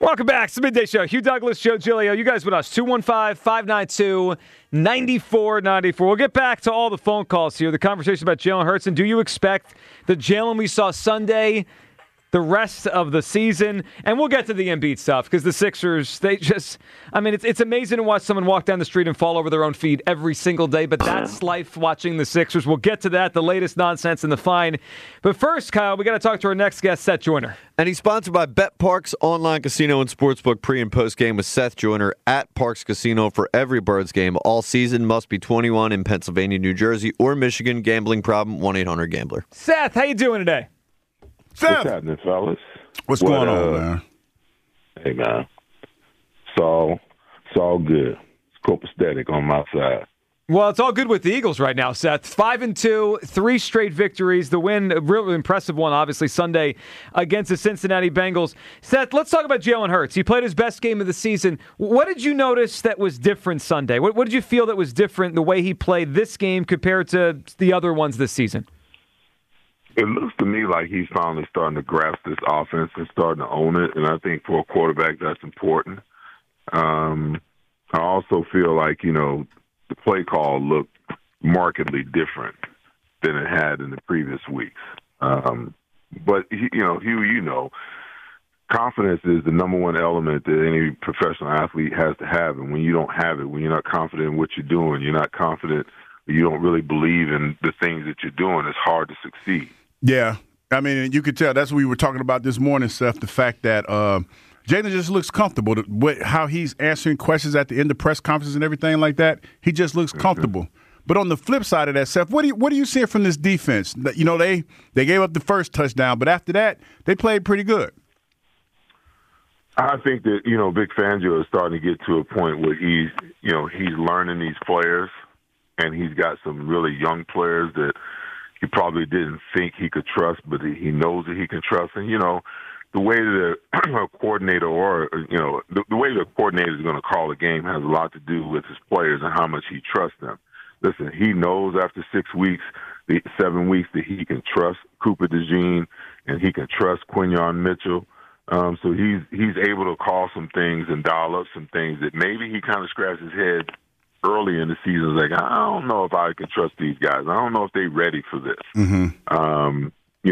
Welcome back. It's the Midday Show. Hugh Douglas, Joe Giglio. You guys with us. 215-592-9494. We'll get back to all the phone calls here. The conversation about Jalen Hurts. And do you expect the Jalen we saw Sunday the rest of the season? And we'll get to the Embiid stuff because the Sixers, it's amazing to watch someone walk down the street and fall over their own feet every single day, but that's life watching the Sixers. We'll get to that, the latest nonsense and the fine. But first, Kyle, we got to talk to our next guest, Seth Joyner. And he's sponsored by Bet Parks Online Casino and Sportsbook pre- and post-game with Seth Joyner at Parks Casino for every Birds game all season. Must be 21 in Pennsylvania, New Jersey, or Michigan. Gambling problem, 1-800-GAMBLER. Seth, how you doing today? Seth. What's happening, fellas? What's going on, man? Hey, man. It's all good. It's copacetic on my side. Well, it's all good with the Eagles right now, Seth. 5-2, 3 straight victories. The win, a really impressive one, obviously, Sunday against the Cincinnati Bengals. Seth, let's talk about Jalen Hurts. He played his best game of the season. What did you notice that was different Sunday? What did you feel that was different the way he played this game compared to the other ones this season? It looks to me like he's finally starting to grasp this offense and starting to own it, and I think for a quarterback that's important. I also feel like, the play call looked markedly different than it had in the previous weeks. But, Hugh, confidence is the number one element that any professional athlete has to have, and when you don't have it, when you're not confident in what you're doing, you're not confident, you don't really believe in the things that you're doing, it's hard to succeed. Yeah. I mean, you could tell that's what we were talking about this morning, Seth, the fact that Jalen just looks comfortable. How he's answering questions at the end of press conferences and everything like that, he just looks comfortable. But on the flip side of that, Seth, what are you seeing from this defense? They gave up the first touchdown, but after that, they played pretty good. I think that, Vic Fangio is starting to get to a point where he's learning these players, and he's got some really young players that he probably didn't think he could trust, but he knows that he can trust. And, the way the coordinator the way the coordinator is going to call the game has a lot to do with his players and how much he trusts them. Listen, he knows after 7 weeks that he can trust Cooper DeJean and he can trust Quinyon Mitchell. So he's able to call some things and dial up some things that maybe he kind of scratched his head early in the season. Like, I don't know if I can trust these guys. I don't know if they're ready for this. Mm-hmm.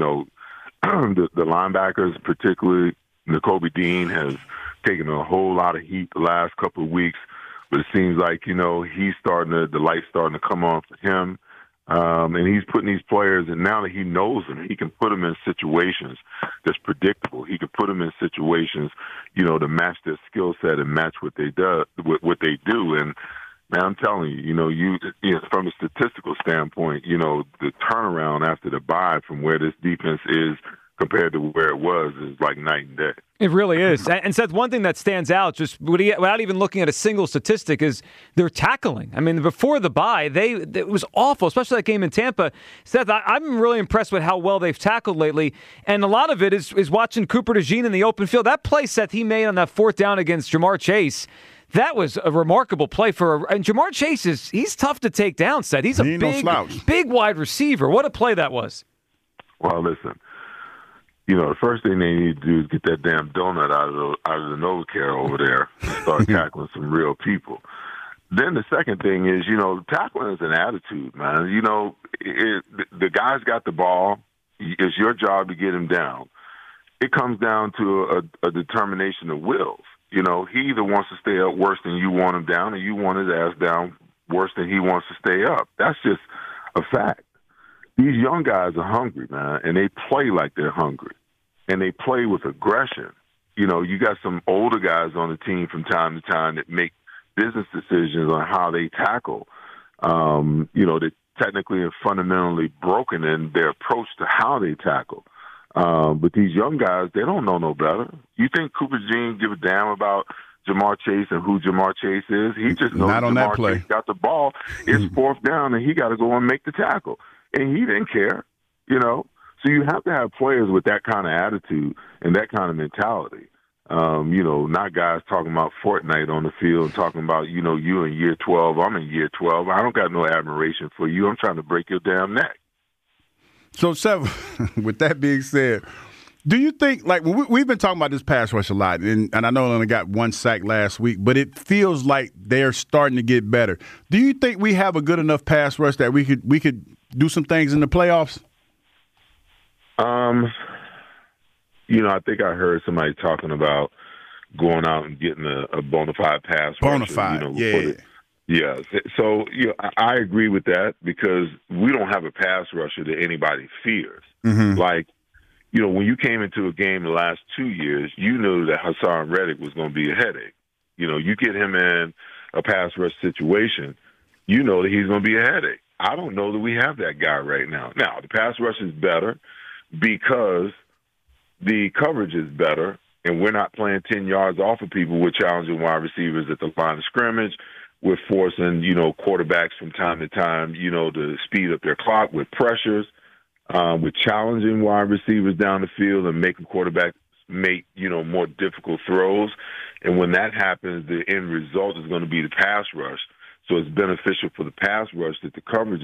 The linebackers, particularly Nakobe Dean, has taken a whole lot of heat the last couple of weeks, but it seems like, he's the light's starting to come on for him. And he's putting these players, and now that he knows them, he can put them in situations that's predictable. He can put them in situations, to match their skill set and match what they do. And man, I'm telling you, from a statistical standpoint, the turnaround after the bye from where this defense is compared to where it was is like night and day. It really is. And Seth, one thing that stands out, just without even looking at a single statistic, is their tackling. I mean, before the bye, it was awful, especially that game in Tampa. Seth, I'm really impressed with how well they've tackled lately, and a lot of it is watching Cooper DeJean in the open field. That play, Seth, he made on that 4th down against Jamar Chase, that was a remarkable play and Jamar Chase he's tough to take down, Seth. He's a big wide receiver. What a play that was. Well, listen, the first thing they need to do is get that damn donut out of the NovaCare over there and start tackling some real people. Then the second thing is, tackling is an attitude, man. The guy's got the ball. It's your job to get him down. It comes down to a determination of wills. He either wants to stay up worse than you want him down, or you want his ass down worse than he wants to stay up. That's just a fact. These young guys are hungry, man, and they play like they're hungry, and they play with aggression. You got some older guys on the team from time to time that make business decisions on how they tackle. They're technically and fundamentally broken in their approach to how they tackle. But these young guys, they don't know no better. You think Cooper DeJean give a damn about Jamar Chase and who Jamar Chase is? He just knows Jamar Chase got the ball. It's 4th down, and he got to go and make the tackle. And he didn't care, So you have to have players with that kind of attitude and that kind of mentality. Not guys talking about Fortnite on the field and talking about, you in year 12, I'm in year 12. I don't got no admiration for you. I'm trying to break your damn neck. So, Seth, with that being said, Do you think, like, we've been talking about this pass rush a lot, and I know I only got one sack last week, but it feels like they're starting to get better. Do you think we have a good enough pass rush that we could do some things in the playoffs? I think I heard somebody talking about going out and getting a bona fide pass rusher. Bona fide, yeah. Yeah. So, I agree with that because we don't have a pass rusher that anybody fears. Mm-hmm. Like, when you came into a game the last 2 years, you knew that Hassan Reddick was going to be a headache. You get him in a pass rush situation, you know that he's going to be a headache. I don't know that we have that guy right now. Now, the pass rush is better because the coverage is better, and we're not playing 10 yards off of people. We're challenging wide receivers at the line of scrimmage. We're forcing, quarterbacks from time to time, to speed up their clock with pressures. We're challenging wide receivers down the field and making quarterbacks make, more difficult throws. And when that happens, the end result is going to be the pass rush. So it's beneficial for the pass rush that the coverage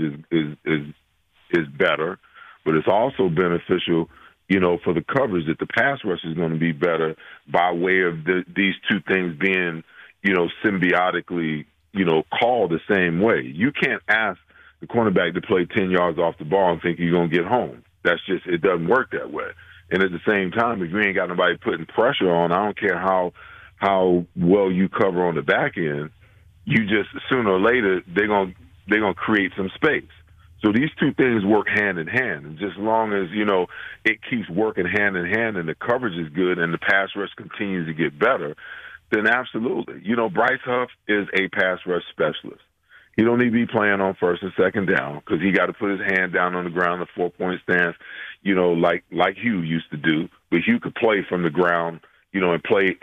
is better, but it's also beneficial, for the coverage that the pass rush is going to be better by way of these two things being, symbiotically, called the same way. You can't ask the cornerback to play 10 yards off the ball and think you're going to get home. It doesn't work that way. And at the same time, if you ain't got nobody putting pressure on, I don't care how well you cover on the back end, you just sooner or later they're gonna create some space. So these two things work hand in hand, and just as long as it keeps working hand in hand, and the coverage is good, and the pass rush continues to get better, then absolutely. Bryce Huff is a pass rush specialist. He don't need to be playing on first and second down because he got to put his hand down on the ground, the 4-point stance, like Hugh used to do. But Hugh could play from the ground, and play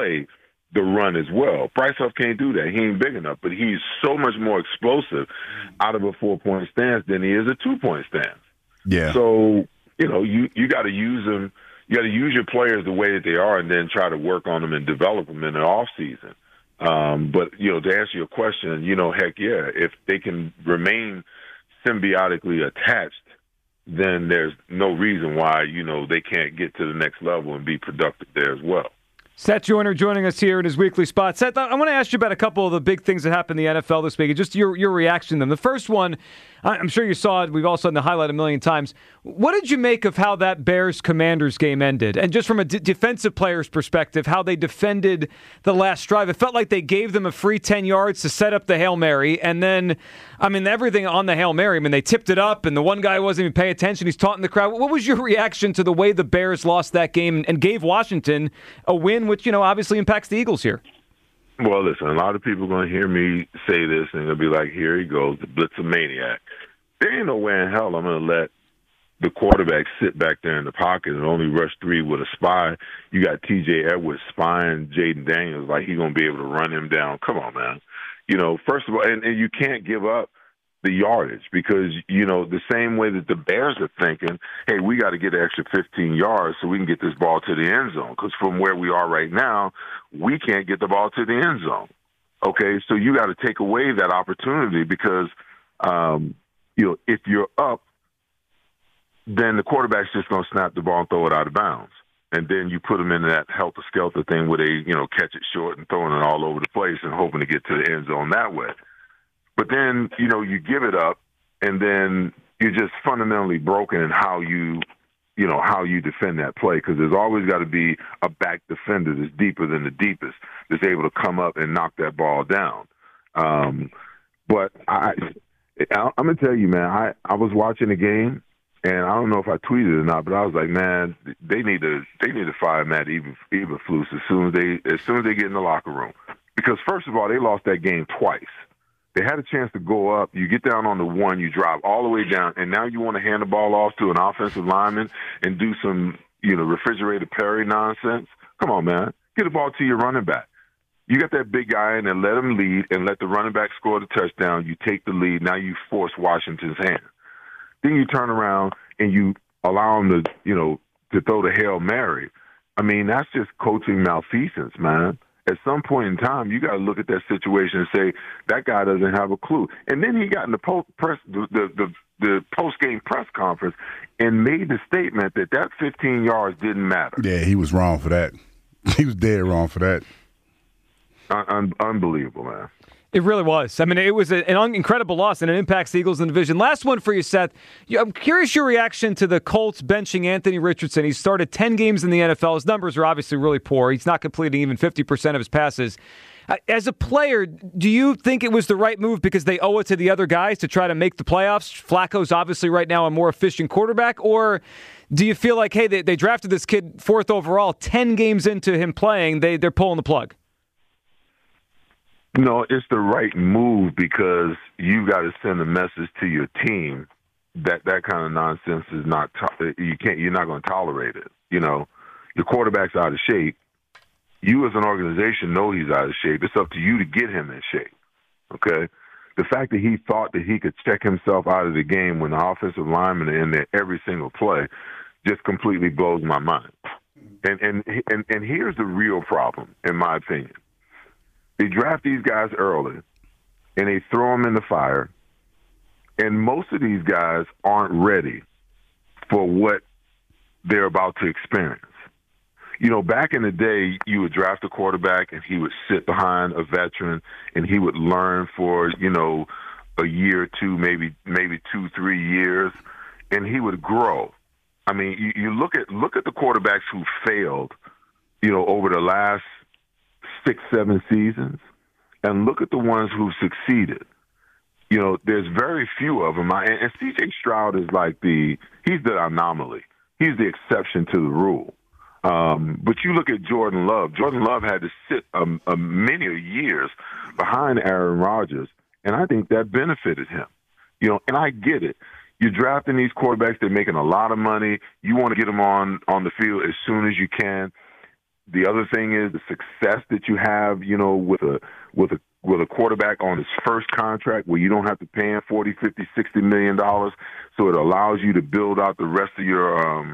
the run as well. Bryce Huff can't do that. He ain't big enough, but he's so much more explosive out of a 4-point stance than he is a 2-point stance. Yeah. So, you got to use them. You got to use your players the way that they are and then try to work on them and develop them in the off season. But, to answer your question, heck yeah, if they can remain symbiotically attached, then there's no reason why, they can't get to the next level and be productive there as well. Seth Joyner joining us here in his weekly spot. Seth, I want to ask you about a couple of the big things that happened in the NFL this week, and just your reaction to them. The first one, I'm sure you saw it. We've all seen the highlight a million times. What did you make of how that Bears-Commanders game ended? And just from a defensive player's perspective, how they defended the last drive. It felt like they gave them a free 10 yards to set up the Hail Mary. And then, everything on the Hail Mary. They tipped it up, and the one guy wasn't even paying attention. He's taunting the crowd. What was your reaction to the way the Bears lost that game and gave Washington a win, which, obviously impacts the Eagles here? Well, listen, a lot of people are going to hear me say this, and they'll be like, here he goes, the blitzomaniac. There ain't no way in hell I'm going to let the quarterback sit back there in the pocket and only rush 3 with a spy. You got T.J. Edwards spying Jaden Daniels like he's going to be able to run him down. Come on, man. First of all, and you can't give up the yardage because, the same way that the Bears are thinking, hey, we got to get an extra 15 yards so we can get this ball to the end zone because from where we are right now, we can't get the ball to the end zone. Okay, so you got to take away that opportunity because, if you're up, then the quarterback's just going to snap the ball and throw it out of bounds. And then you put them in that helter-skelter thing where they, catch it short and throwing it all over the place and hoping to get to the end zone that way. But then, you give it up, and then you're just fundamentally broken in how you defend that play because there's always got to be a back defender that's deeper than the deepest that's able to come up and knock that ball down. But I'm going to tell you, man, I was watching the game, and I don't know if I tweeted or not, but I was like, man, they need to fire Matt Eberflus as soon as they get in the locker room because first of all, they lost that game twice. They had a chance to go up. You get down on the 1, you drive all the way down, and now you want to hand the ball off to an offensive lineman and do some, refrigerator Perry nonsense. Come on, man. Get the ball to your running back. You got that big guy in there, let him lead and let the running back score the touchdown. You take the lead. Now you force Washington's hand. Then you turn around and you allow him to throw the Hail Mary. That's just coaching malfeasance, man. At some point in time, you got to look at that situation and say, that guy doesn't have a clue. And then he got in the the post-game press conference and made the statement that 15 yards didn't matter. Yeah, he was wrong for that. He was dead wrong for that. Unbelievable, man. It really was. I mean, it was an incredible loss, and it impacts the Eagles in the division. Last one for you, Seth. I'm curious your reaction to the Colts benching Anthony Richardson. He started 10 games in the NFL. His numbers are obviously really poor. He's not completing even 50% of his passes. As a player, do you think it was the right move because they owe it to the other guys to try to make the playoffs? Flacco's obviously right now a more efficient quarterback. Or do you feel like, hey, they drafted this kid 4th overall, 10 games into him playing, they're pulling the plug? No, it's the right move because you got to send a message to your team that kind of nonsense is not you're not going to tolerate it. You know, your quarterback's out of shape. You as an organization know he's out of shape. It's up to you to get him in shape. Okay, the fact that he thought that he could check himself out of the game when the offensive linemen are in there every single play just completely blows my mind. And here's the real problem, in my opinion. They draft these guys early, and they throw them in the fire, and most of these guys aren't ready for what they're about to experience. You know, back in the day, you would draft a quarterback, and he would sit behind a veteran, and he would learn for, you know, a year or two, maybe 2-3 years, and he would grow. I mean, you look at the quarterbacks who failed, you know, over the last 6-7 seasons, and look at the ones who succeeded. You know, there's very few of them. And C.J. Stroud is he's the anomaly. He's the exception to the rule. But you look at Jordan Love. Jordan Love had to sit many years behind Aaron Rodgers, and I think that benefited him. You know, and I get it. You're drafting these quarterbacks. They're making a lot of money. You want to get them on the field as soon as you can. The other thing is the success that you have, you know, with a quarterback on his first contract where you don't have to pay him $40, $50, $60 million. So it allows you to build out the rest of your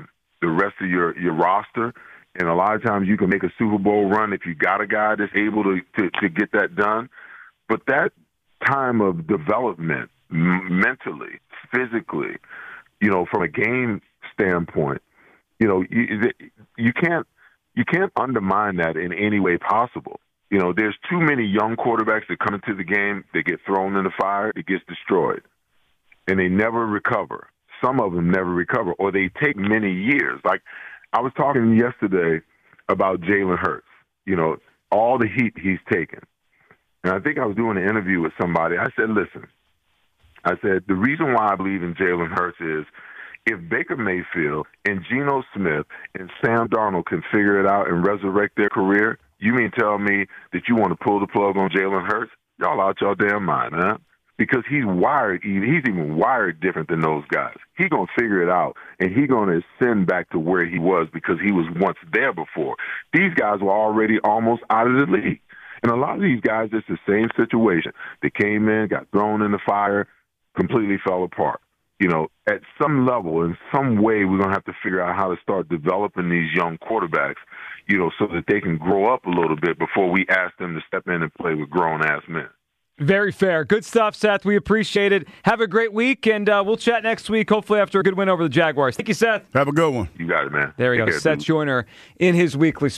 roster. And a lot of times you can make a Super Bowl run if you got a guy that's able to get that done. But that time of development mentally, physically, you know, from a game standpoint, you know, you can't undermine that in any way possible. You know, there's too many young quarterbacks that come into the game, they get thrown in the fire, it gets destroyed, and they never recover. Some of them never recover, or they take many years. Like, I was talking yesterday about Jalen Hurts, you know, all the heat he's taken. And I think I was doing an interview with somebody. I said, listen, the reason why I believe in Jalen Hurts is if Baker Mayfield and Geno Smith and Sam Darnold can figure it out and resurrect their career, you mean tell me that you want to pull the plug on Jalen Hurts? Y'all out your damn mind, huh? Because he's even wired different than those guys. He's going to figure it out, and he's going to ascend back to where he was because he was once there before. These guys were already almost out of the league. And a lot of these guys, it's the same situation. They came in, got thrown in the fire, completely fell apart. You know, at some level, in some way, we're going to have to figure out how to start developing these young quarterbacks, you know, so that they can grow up a little bit before we ask them to step in and play with grown-ass men. Very fair. Good stuff, Seth. We appreciate it. Have a great week, and we'll chat next week, hopefully after a good win over the Jaguars. Thank you, Seth. Have a good one. You got it, man. There we go. Seth Joyner in his weekly